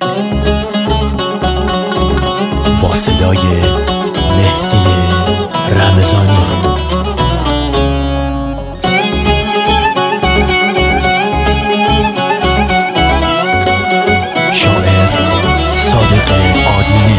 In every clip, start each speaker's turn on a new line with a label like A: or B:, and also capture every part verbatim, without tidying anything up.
A: با صدای مهدی رمضانی. شاعر صادق آدینی.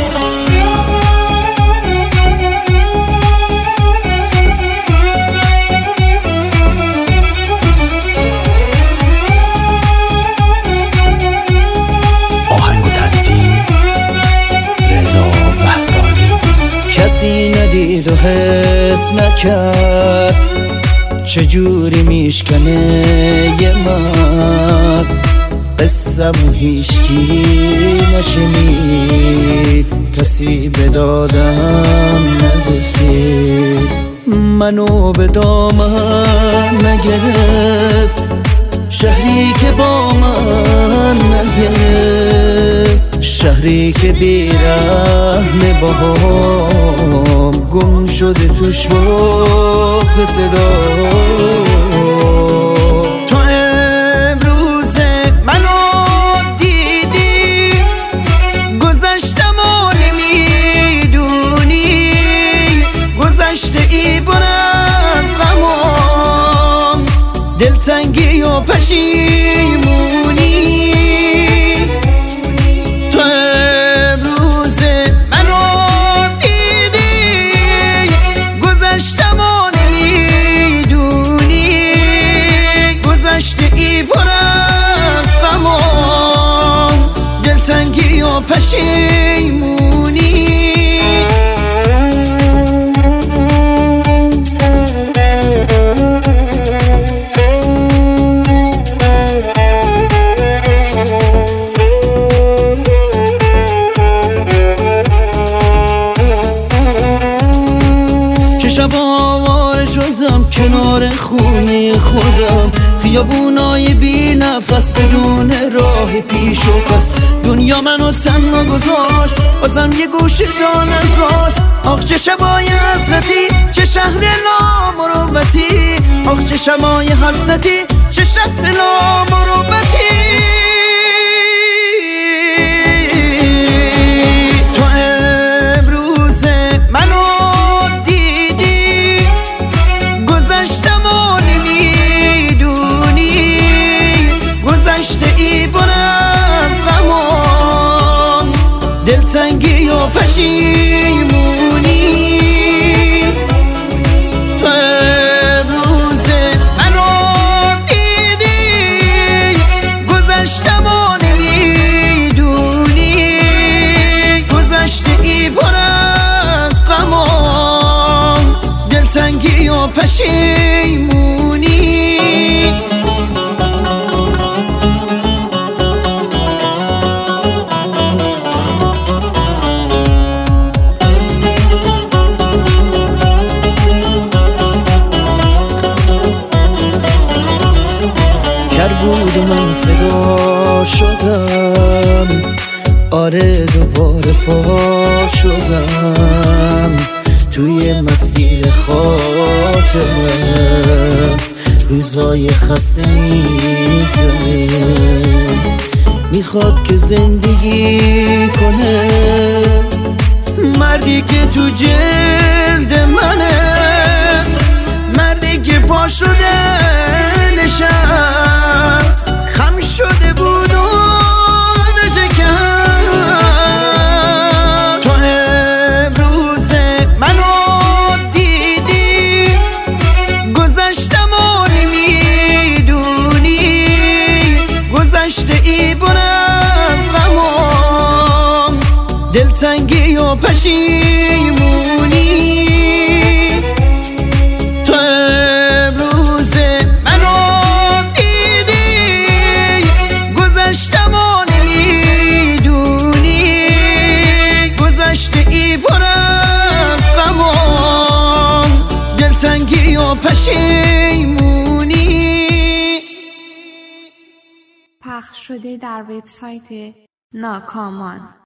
B: کسی ندید و حس نکرد چجوری میشکنه یه مرد. قصه‌مو هیچکی نشنید، کسی به دادم نرسید. منو به دامن نگرفت شهری که با من نگرفت، شهری که بیرحم باهام گم شده توش بغض صدا. تو امروز منو دیدی گذشتم و نمیدونی، گذشته ای پر از غمام دلتنگی و پشیمونی. دلتنگی و پشیمونی. چه شب آواره شدم کنار خونه خودم، خیابونای بی نفس بدون راه پیش و پس. دنیا منو تنها گذاشت بازم یه گوشه جا نذاشت. آخ چه شبای حسرتی، چه شهر نامروتی. آخ چه شبای حسرتی، چه شهر نامروتی. تو امروز منو دیدی گذشتم و نمیدونی، گذشته ای پر از غمام دلتنگی و پشیمونی. تو امروز منو دیدی گذشتم و نمیدونی، گذشته ای پر از غمام دلتنگی و پشیمونی. بود و من صدا شدم، آره دوباره پا شدم توی مسیر خاطره. روزای خسته میگذره، میخواد که زندگی کنه مردی که تو جلد منه، مردی که پا شده نشست، خم شده بود و نشکست. تو امروز منو دیدی گذشتم و نمیدونی، گذشته ای پر از غمام دلتنگی و پشیمونی. دلتنگی و پشیمونی.
C: پخش شده در وبسایت ناکامان.